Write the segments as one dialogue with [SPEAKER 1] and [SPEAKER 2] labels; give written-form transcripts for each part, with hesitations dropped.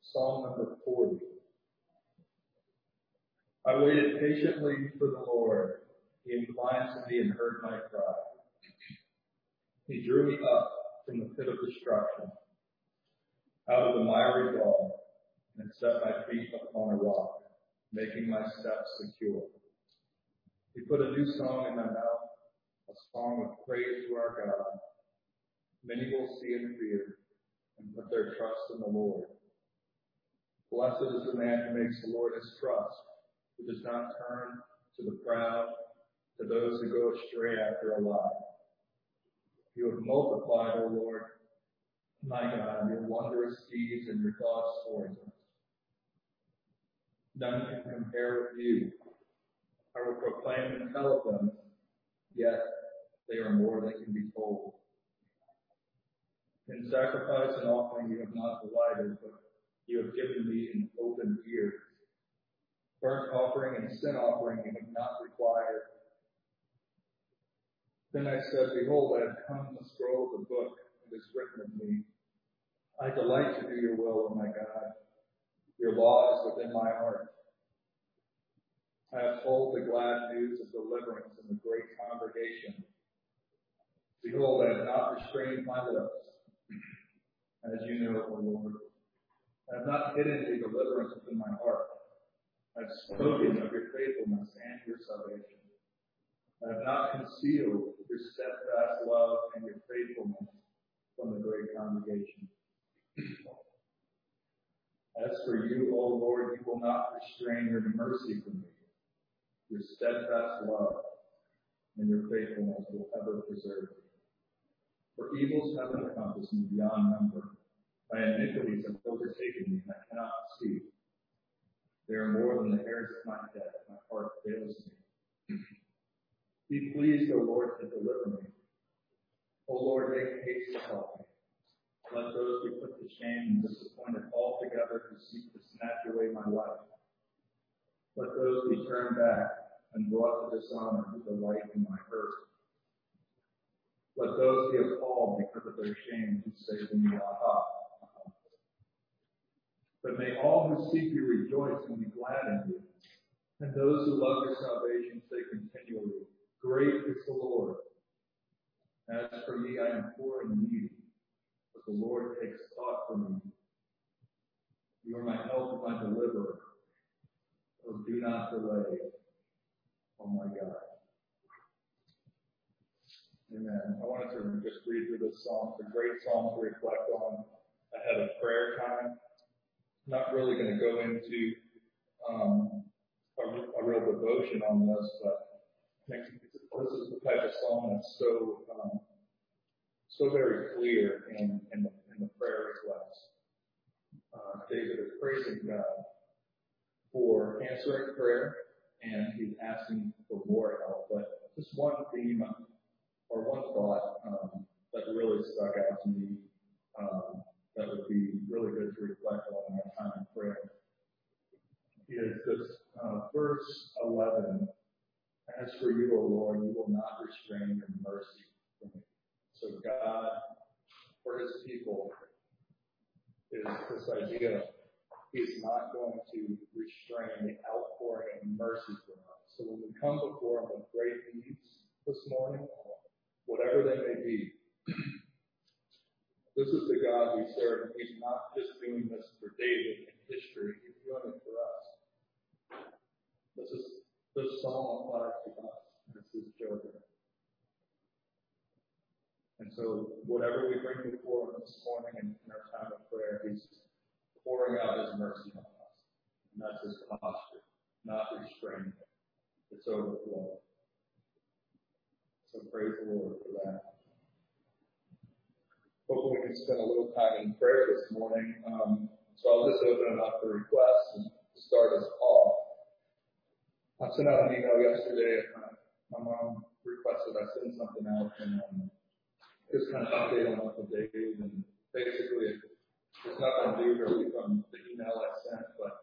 [SPEAKER 1] Psalm number 40. I waited patiently for the Lord. He inclined to me and heard my cry. He drew me up from the pit of destruction, out of the miry gall, and set my feet upon a rock, making my steps secure. He put a new song in my mouth, a song of praise to our God. Many will see and fear and put their trust in the Lord. Blessed is the man who makes the Lord his trust, who does not turn to the proud, to those who go astray after a lie. You have multiplied, O Lord, my God, your wondrous deeds and your thoughts towards us. None can compare with you. I will proclaim and tell of them, yet they are more than can be told. In sacrifice and offering you have not delighted, but you have given me an open ear. Burnt offering and sin offering you have not required. Then I said, behold, I have come to scroll of the book that is written of me. I delight to do your will, O my God. Your law is within my heart. I have told the glad news of deliverance in the great congregation. Behold, I have not restrained my lips, as you know, O Lord. I have not hidden your deliverance within my heart. I have spoken of your faithfulness and your salvation. I have not concealed your steadfast love and your faithfulness from the great congregation. As for you, O Lord, you will not restrain your mercy from me. Your steadfast love and your faithfulness will ever preserve me. For evils have encompassed me beyond number. My iniquities have overtaken me, and I cannot see. They are more than the hairs of my head. My heart fails me. Be pleased, O Lord, to deliver me. O Lord, make haste to help me. Let those be put to shame and disappointed altogether who seek to snatch away my life. Let those be turned back and brought to dishonor who delight in my hurt. Let those be appalled because of their shame who say to me, aha. But may all who seek you rejoice and be glad in you. And those who love your salvation say continually, great is the Lord. As for me, I am poor and needy, but the Lord takes thought for me. You are my help and my deliverer. Oh, do not delay. Oh my God. Amen. I wanted to just read through this psalm. It's a great psalm to reflect on ahead of prayer time. I'm not really going to go into a real devotion on this, but I think this is the type of psalm that's so very clear in the prayer request. David is praising God for answering prayer, and he's asking for more help. But just one theme or one thought that really stuck out to me that would be really good to reflect on in our time of prayer is this verse 11. As for you, O Lord, you will not restrain your mercy from me. So God, for his people, is this idea he's not going to restrain the outpouring of mercy from us. So when we come before him with great needs this morning, whatever they may be, this is the God we serve, and he's not just doing this for David in history, he's doing it for us. This psalm applies to us as his children. And so whatever we bring before him this morning in our time of prayer, he's pouring out his mercy on us. And that's his posture, not restraining it. It's overflow. So praise the Lord for that. Hopefully we can spend a little time in prayer this morning. So I'll just open it up for requests and start us off. I sent out an email yesterday. My mom requested I send something out and just kind of update on what the day is. And basically, it's not going to do really from the email I sent, but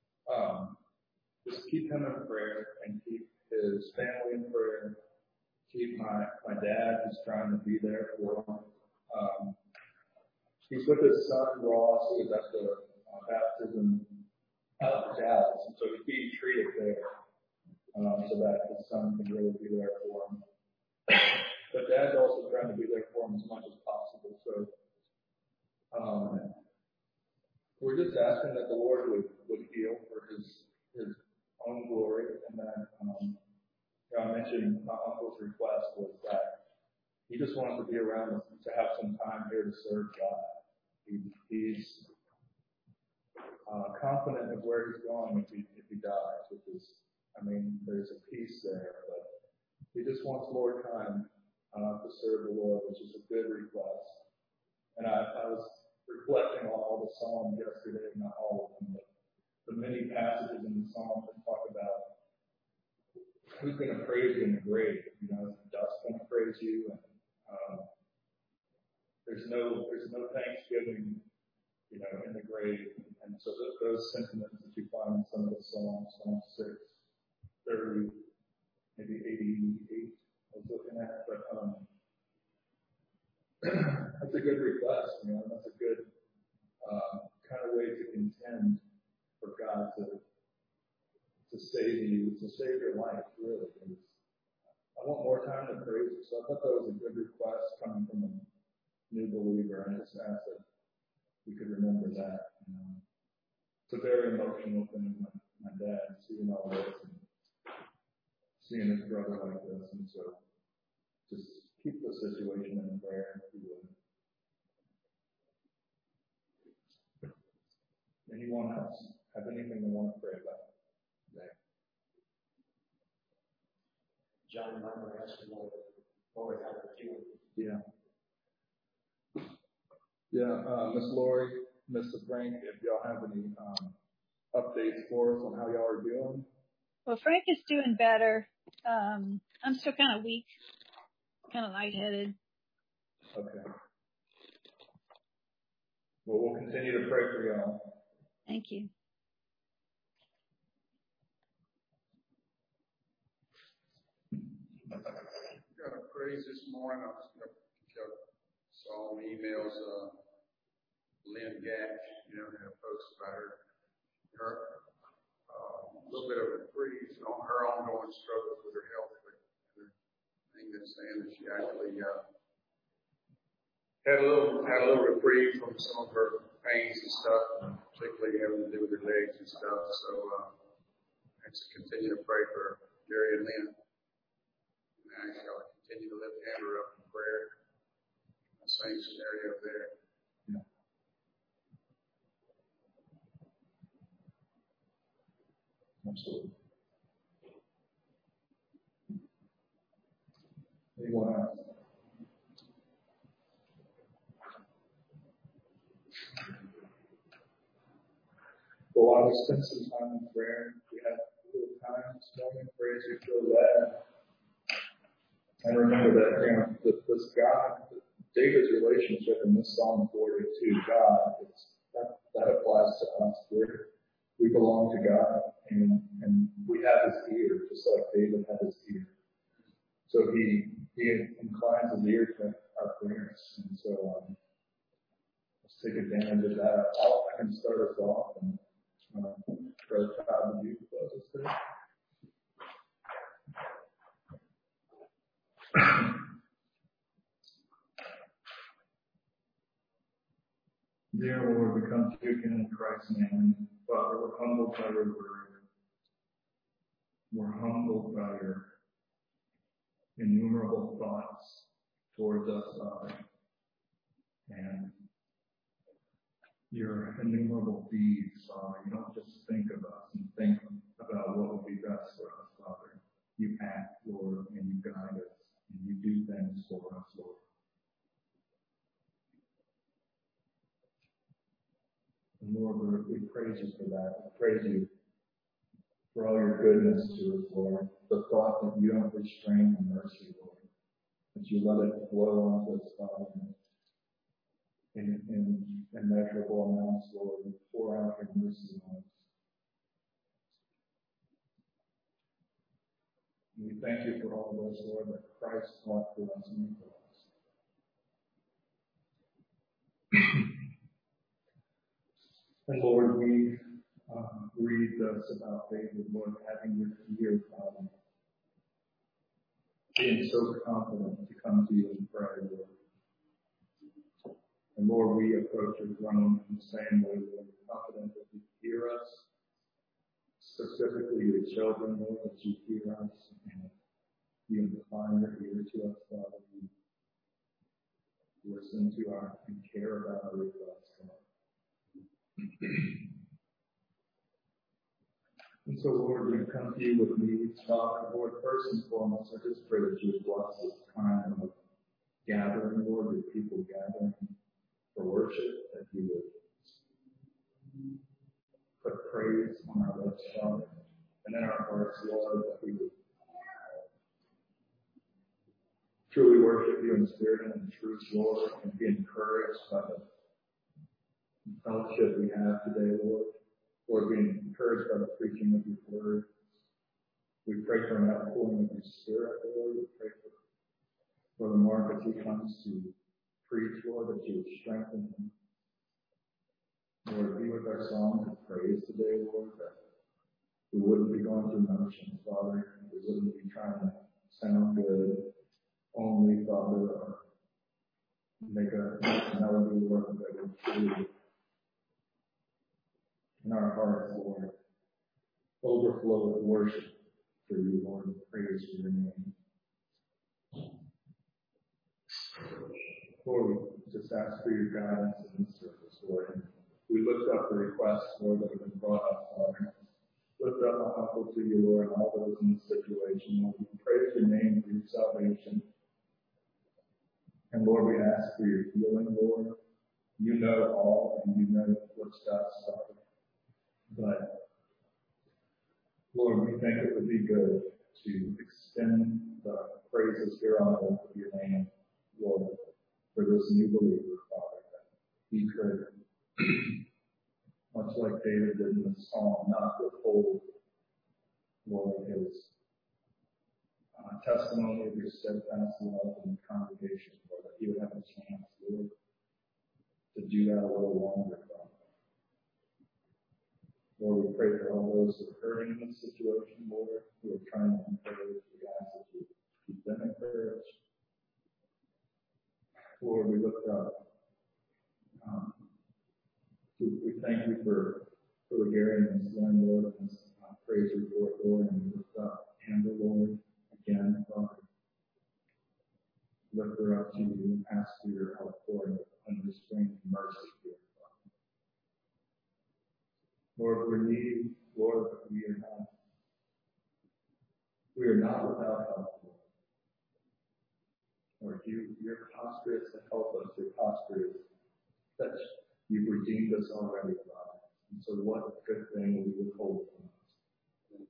[SPEAKER 1] just keep him in prayer and keep his family in prayer. Keep my dad, who's trying to be there for him. He's with his son, Ross, who is at the son can really be there for him. But Dad's also trying to be there for him as much as possible. So we're just asking that the Lord would heal for his own glory. And then I mentioned my uncle's request was that he just wanted to be around us to have some time here to serve God. He's confident of where he's going if he dies, which is, there's a peace there, but he just wants more time to serve the Lord, which is a good request. And I was reflecting on all the Psalms yesterday, not all of them, but the many passages in the Psalms that talk about who's going to praise you in the grave. Dust going to praise you, and there's no thanksgiving, in the grave. And so those sentiments that you find in some of the Psalms, Psalm 6, 30, maybe 88, I was looking at, but that's a good request. That's a good kind of way to contend for God to save you, to save your life, really. I want more time to praise you. So I thought that was a good request coming from a new believer. I just asked that we could remember that. It's a very emotional thing with my dad, seeing all this and seeing his brother like this. And so just keep the situation in prayer, if you would. Anyone else have anything they want to pray about today?
[SPEAKER 2] John and I were asking Lori how they're feeling.
[SPEAKER 1] Yeah, Miss Lori, Mr. Frank, if y'all have any updates for us on how y'all are doing.
[SPEAKER 3] Well, Frank is doing better. I'm still kind of weak, kind of lightheaded.
[SPEAKER 1] Okay. Well, we'll continue to pray for y'all.
[SPEAKER 3] Thank you.
[SPEAKER 4] Got a praise this morning. I saw some emails. Lynn Gatch, had a post about her a little bit of a reprieve on her ongoing struggles with her health. But the thing that's saying that she actually had a little reprieve from some of her pains and stuff, particularly having to do with her legs and stuff. So let's continue to pray for Gary and Lynn. And I shall continue to lift Amber up in prayer. Same scenario there.
[SPEAKER 1] Absolutely. Anyone else? Well, I will spend some time in prayer. We had a little time this morning. Pray as you feel led. And remember that, this God, David's relationship in this Psalm 42, God, that applies to us. We belong to God, and we have his ear, just like David had his ear. So he inclines his ear to our prayers. And so let's take advantage of that. I can start us off, and Brother Todd, would you close us today? Dear Lord, we come to you again in Christ's name. Father, we're humbled by your word. We're humbled by your innumerable thoughts towards us, Father, and your innumerable deeds, Father. You don't just think of us and think about what will be best for us, Father. You act, Lord, and you guide us, and you do things for us, Lord. And Lord, we praise you for that. We praise you for all your goodness to us, Lord. The thought that you don't restrain the mercy, Lord. That you let it flow onto us, Father, in immeasurable amounts, Lord. You pour out your mercy on us. And we thank you for all of us, Lord, that Christ fought for us and for us. And Lord, we read this about David, Lord, having your ear, Father. being so confident to come to you and pray, Lord. And Lord, we approach your throne in the same way, Lord, confident that you hear us, specifically your children, Lord, that you hear us and you incline your ear to us, Father. You listen to our and care about our requests, God. And so, Lord, we come to you with needs, Father. Lord, first and foremost, I just pray that you would bless this time of gathering, Lord, your people gathering for worship, that you would put praise on our lips, Father, and in our hearts, Lord, that we would truly worship you in spirit and in truth, Lord, and be encouraged by the fellowship we have today, Lord. Lord, being encouraged by the preaching of your word. We pray for an outpouring of your spirit, Lord. We pray for the Mark as he comes to preach, Lord, that you would strengthen him. Lord, be with our songs of praise today, Lord, that we wouldn't be going through motions, Father. We wouldn't be trying to sound good only, Father, or make a melody work that would truly in our hearts, Lord, overflow with worship for you, Lord, and praise for your name. Lord, we just ask for your guidance in this service, Lord. We lift up the requests, Lord, that have been brought up, Father. Lift up my uncle to you, Lord, and all those in this situation. Lord, we praise your name for your salvation. And Lord, we ask for your healing, Lord. You know all, and you know what's best, Father. But, Lord, we think it would be good to extend the praises here on earth of your name, Lord, for this new believer, Father, that he could, much like David did in the psalm, not withhold, Lord, his testimony of your steadfast love in the congregation, Lord, that he would have a chance, Lord, to do that a little longer, Father. Lord, we pray for all those who are hurting in this situation, Lord, who are trying to encourage. We ask that you keep them encouraged. Lord, we lift up. We thank you for the Gary and his Lynn, Lord, and his praise report, Lord, and we lift up Amber, Lord, again, Father. Lift her up to you and ask for your outpouring of unrestrained mercy here, Father. Lord, we're needy, Lord, but we are not without help, Lord. Lord, your posture is to help us. Your posture is that you've redeemed us already, Father. And so what a good thing will you withhold from us.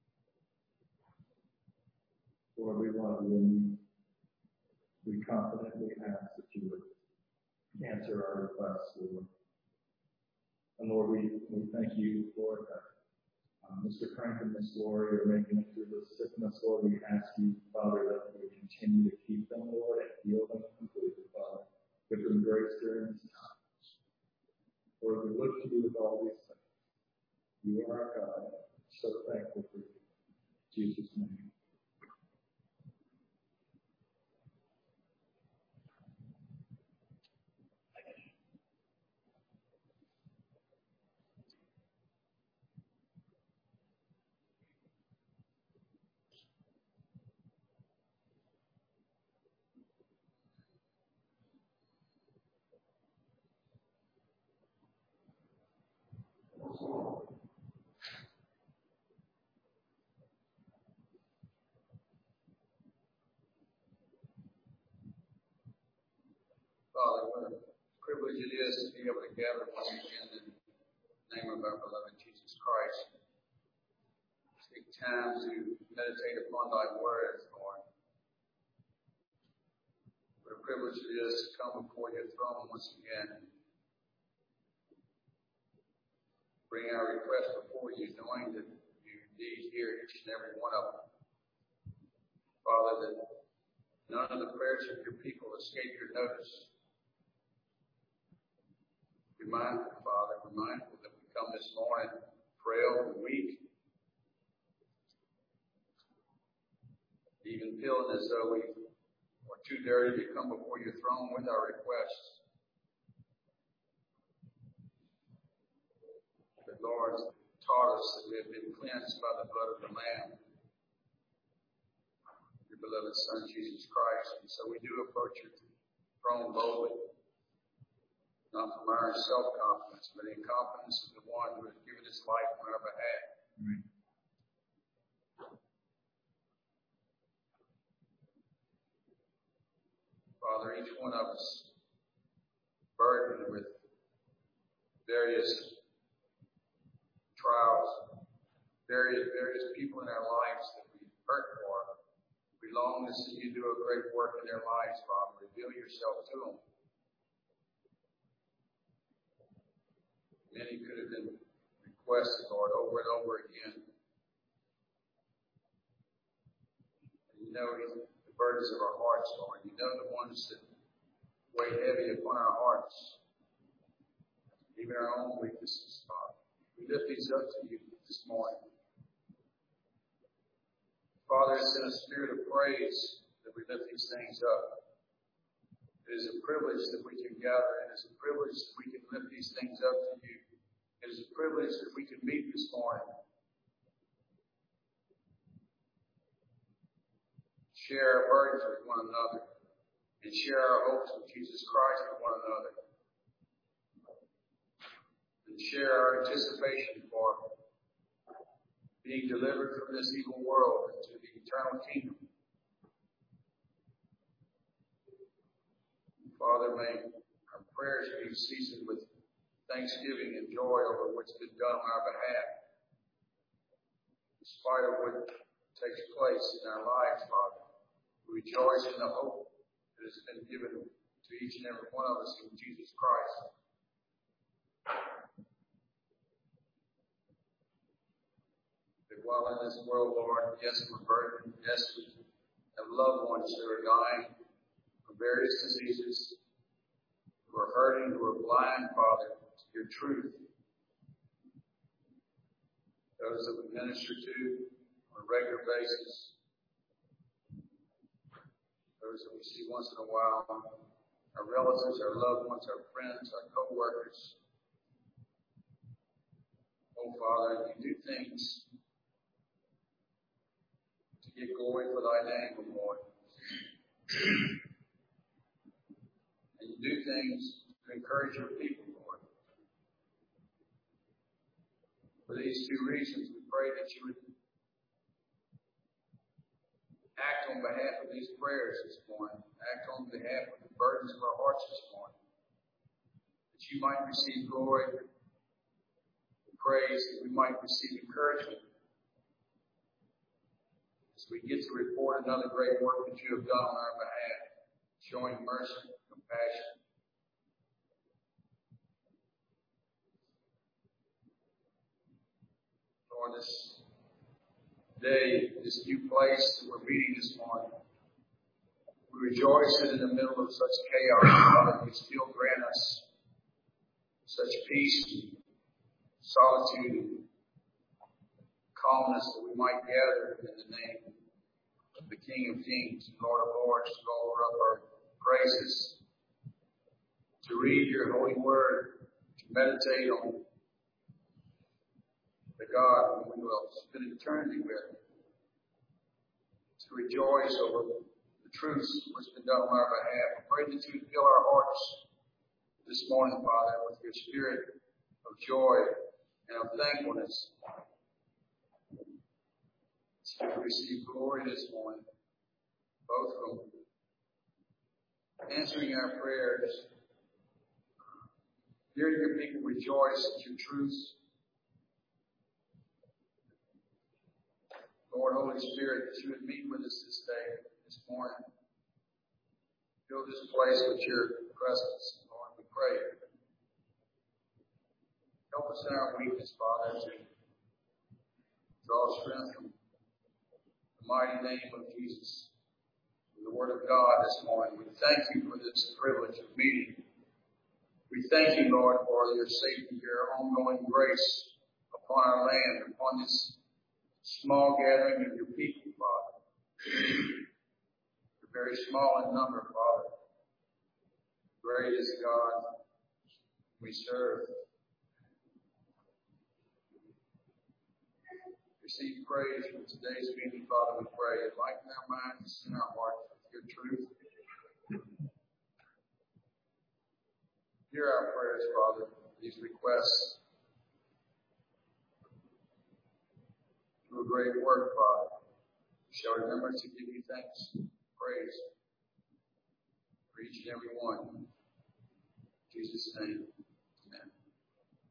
[SPEAKER 1] Lord, we love you and we confidently ask that you would answer our requests, Lord. And Lord, we thank you, Lord, that Mr. Frank and Miss Lori are making it through this sickness, Lord. We ask you, Father, that we continue to keep them, Lord, and heal them completely, Father. Give them grace during this time. Lord, we look to you with all these things. You are our God. So thankful for you. In Jesus' name.
[SPEAKER 4] Father, what a privilege it is to be able to gather once again in the name of our beloved Jesus Christ. Take time to meditate upon thy word, Lord. What a privilege it is to come before your throne once again. Bring our requests before you, knowing that you indeed hear each and every one of them. Father, that none of the prayers of your people escape your notice. Be mindful, Father, we're mindful that we come this morning frail and weak. even feeling as though we are too dirty to come before your throne with our requests. But Lord, taught us that we have been cleansed by the blood of the Lamb, your beloved Son, Jesus Christ. And so we do approach your throne boldly, not from our self-confidence, but in confidence of the one who has given his life on our behalf.
[SPEAKER 1] Right.
[SPEAKER 4] Father, each one of us burdened with various trials, various people in our lives that we hurt for. We long to see you do a great work in their lives, Father. Reveal yourself to them. Many could have been requested, Lord, over and over again. And you know the burdens of our hearts, Lord. You know the ones that weigh heavy upon our hearts, even our own weaknesses, Father. We lift these up to you this morning. Father, it's in a spirit of praise that we lift these things up. It is a privilege that we can gather. It is a privilege that we can lift these things up to you. It is a privilege that we can meet this morning. Share our burdens with one another. And share our hopes with Jesus Christ with one another. And share our anticipation for being delivered from this evil world into the eternal kingdom. Father, may our prayers be seasoned with thanksgiving and joy over what's been done on our behalf. In spite of what takes place in our lives, Father, we rejoice in the hope that has been given to each and every one of us in Jesus Christ. That while in this world, Lord, yes, we're burdened, yes, we have loved ones who are dying from various diseases, who are hurting, who are blind, Father, to your truth. Those that we minister to on a regular basis. Those that we see once in a while. Our relatives, our loved ones, our friends, our co-workers. Oh, Father, you do things to get glory for thy name, O Lord. And you do things to encourage your people, Lord. For these two reasons, we pray that you would act on behalf of these prayers this morning. Act on behalf of the burdens of our hearts this morning. That you might receive glory, praise, that we might receive encouragement. As we get to report another great work that you have done on our behalf, showing mercy, compassion. Lord, this day, this new place that we're meeting this morning, we rejoice that in the middle of such chaos, Father, you still grant us such peace and solitude and calmness that we might gather in the name of the King of Kings and Lord of Lords to offer up our praises, to read your holy word, to meditate on the God whom we will spend eternity with, to rejoice over the truths which have been done on our behalf. I pray that you would fill our hearts this morning, Father, with your spirit of joy and of thankfulness. To receive glory this morning, both from answering our prayers, hearing your people rejoice at your truths. Lord, Holy Spirit, that you would meet with us this day, this morning. Fill this place with your presence, Lord, we pray. Help us in our weakness, Father, to draw strength from the mighty name of Jesus, from the Word of God this morning. We thank you for this privilege of meeting. We thank you, Lord, for your safety, your ongoing grace upon our land, upon this small gathering of your people, Father. We're very small in number, Father. Great is God we serve. Receive praise for today's meeting, Father, we pray. Enlighten our minds and our hearts with your truth. Hear our prayers, Father, these requests. Do a great work, Father. We shall remember to give you thanks, praise for each and every one. In Jesus' name.